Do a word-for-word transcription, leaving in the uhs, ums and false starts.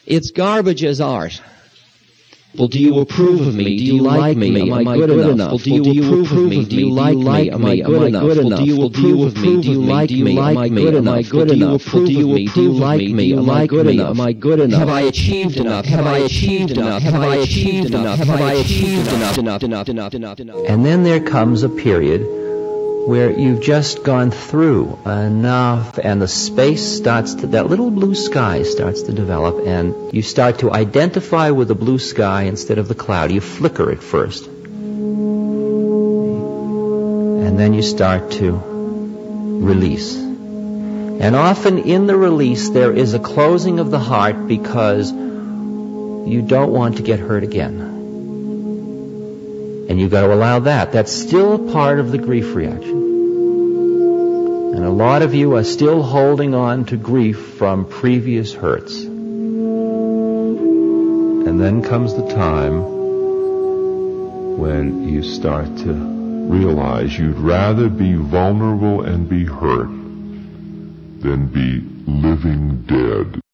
It's garbage as art. Well, do you approve of me? Do you like me? Am I good enough? Well, do you approve of me? Do you like me? Am I good enough? Well, do you approve of me? Do you like me? Am I good enough? Am I good enough? Do you approve of me? Do you like me? Am I good enough? Am I good enough? Have I achieved enough? Have I achieved enough? Have I achieved enough? Have I achieved enough? Enough, enough, enough, enough, enough. And then there comes a period where you've just gone through enough, and the space starts to, that little blue sky starts to develop, and you start to identify with the blue sky instead of the cloud. You flicker it first. And then you start to release. And often in the release there is a closing of the heart because you don't want to get hurt again. And you've got to allow that. That's still a part of the grief reaction. And a lot of you are still holding on to grief from previous hurts. And then comes the time when you start to realize you'd rather be vulnerable and be hurt than be living dead.